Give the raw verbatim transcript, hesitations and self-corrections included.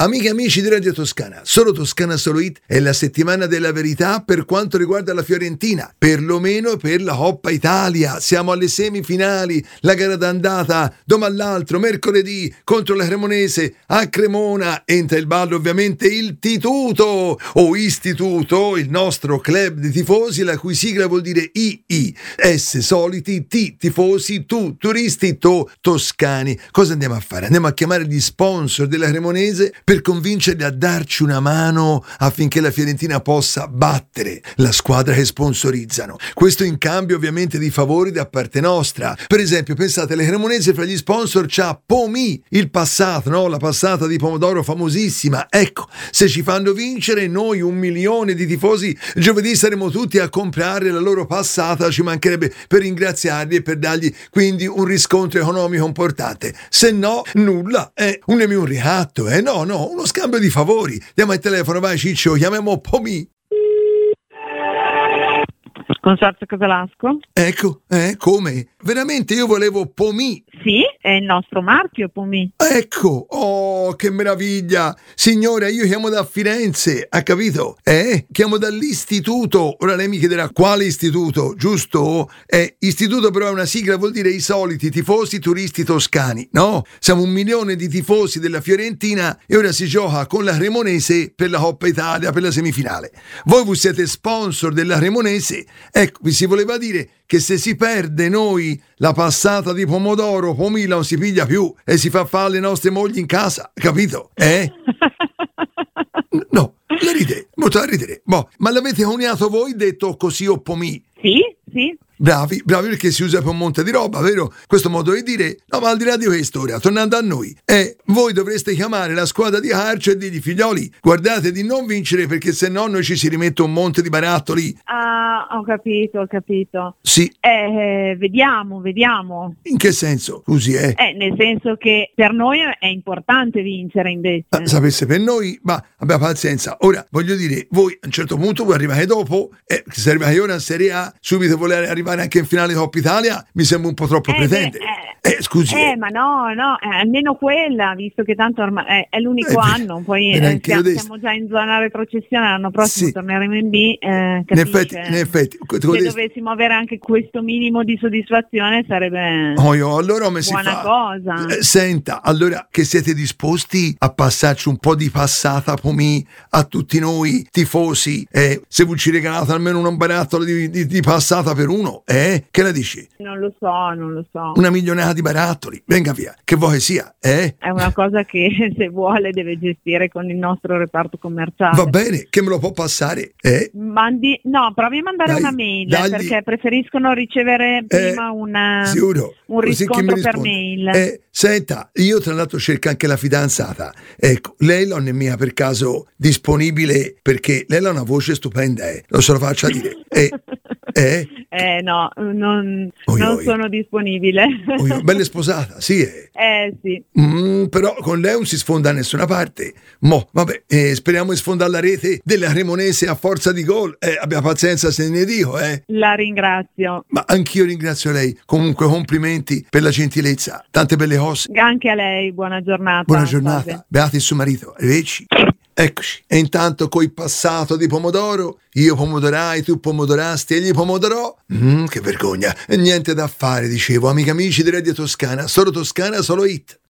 Amiche e amici di Radio Toscana, solo Toscana Solo It è la settimana della verità per quanto riguarda la Fiorentina, perlomeno per la Coppa Italia. Siamo alle semifinali, la gara d'andata domani l'altro, mercoledì, contro la Cremonese a Cremona. Entra in ballo ovviamente il Tituto o Istituto, il nostro club di tifosi, la cui sigla vuol dire I I, S soliti, T tifosi, tu turisti, to toscani. Cosa andiamo a fare? Andiamo a chiamare gli sponsor della Cremonese per convincerli a darci una mano affinché la Fiorentina possa battere la squadra che sponsorizzano. Questo in cambio ovviamente di favori da parte nostra. Per esempio, pensate, le Cremonese fra gli sponsor c'ha Pomì, il passato, no? La passata di pomodoro famosissima. Ecco, se ci fanno vincere noi un milione di tifosi, giovedì saremo tutti a comprare la loro passata, ci mancherebbe, per ringraziarli e per dargli quindi un riscontro economico importante. Se no, nulla, è un un ricatto, eh? No, no, uno scambio di favori. Diamo al telefono, vai Ciccio, chiamiamo Pomì. Consorzio Casalasco? Ecco, eh, come? Veramente io volevo Pomì. Sì, è il nostro marchio Pomì. Ecco, oh, che meraviglia. Signora, io chiamo da Firenze, ha capito? Eh? Chiamo dall'istituto. Ora lei mi chiederà quale istituto, giusto? Eh, istituto però è una sigla, vuol dire i soliti tifosi turisti toscani, no? Siamo un milione di tifosi della Fiorentina e ora si gioca con la Cremonese per la Coppa Italia, per la semifinale. Voi vi siete sponsor della Cremonese. Ecco, vi si voleva dire che se si perde noi la passata di pomodoro, Pomila non si piglia più e si fa fare le nostre mogli in casa, capito? Eh? No, la ride, molto a ridere. Boh, ma l'avete coniato voi detto così o Pomì? Sì, sì. Bravi, bravi perché si usa per un monte di roba, vero? Questo modo di dire. No, ma al di là di questo, ora, tornando a noi, eh, voi dovreste chiamare la squadra di calcio e dirgli, figlioli, guardate di non vincere perché se no noi ci si rimette un monte di barattoli. Ah, ho capito, ho capito. Sì. Eh, vediamo, vediamo. In che senso? Scusi, eh? Eh, nel senso che per noi è importante vincere invece. Ah, sapesse per noi, ma abbiamo pazienza. Ora, voglio dire, voi a un certo punto voi arrivate dopo, eh, se arrivate ora in Serie A, subito volere arrivare anche in finale Coppa Italia, mi sembra un po' troppo eh, pretendere. Eh, eh, scusi. Eh, eh. ma no, no, eh, almeno quella, visto che tanto ormai è, è l'unico Eh, anno, poi bene, eh, anche siamo, io siamo già in zona retrocessione, l'anno prossimo Sì. torneremo in B. Eh, In capisce? effetti, in effetti. Se dovessimo avere anche questo minimo di soddisfazione sarebbe Oh, io, allora come si buona fa? cosa. Eh, senta, allora che siete disposti a passarci un po' di passata Pomì a tutti noi tifosi, eh, se vi ci regalate almeno un barattolo di, di, di passata per uno, eh? Che la dici? Non lo so, non lo so. Una milionata di barattoli, venga via, che vuoi che sia, eh? È una cosa che se vuole deve gestire con il nostro reparto commerciale. Va bene, che me lo può passare, eh? Mandi, no, provi a mandare Dai, una mail dagli- perché preferiscono ricevere prima una, Sicuro. un Così chi mi riscontro per risponde? mail. Eh, senta, io tra l'altro cerco anche la fidanzata. Ecco, lei non è mia per caso disponibile perché lei ha una voce stupenda, eh? Lo se lo faccia dire. Eh, eh? Eh no, non, Oi, non oi. sono disponibile. Oh, io, bella sposata, sì, eh. Eh sì. Mm, però con lei non si sfonda da nessuna parte. Mo, vabbè, eh, speriamo di sfondare la rete della Cremonese a forza di gol. Eh, abbia pazienza se ne dico, eh. La ringrazio. Ma anch'io ringrazio lei. Comunque complimenti per la gentilezza. Tante belle cose. Anche a lei, buona giornata. Buona giornata. Salve. Beati il suo marito. Arrivederci. Eccoci. E intanto coi passato di pomodoro, io pomodorai, tu pomodorasti, egli pomodorò. Mm, che vergogna. E niente da fare, dicevo, amici amici di Radio Toscana. Solo Toscana, solo It.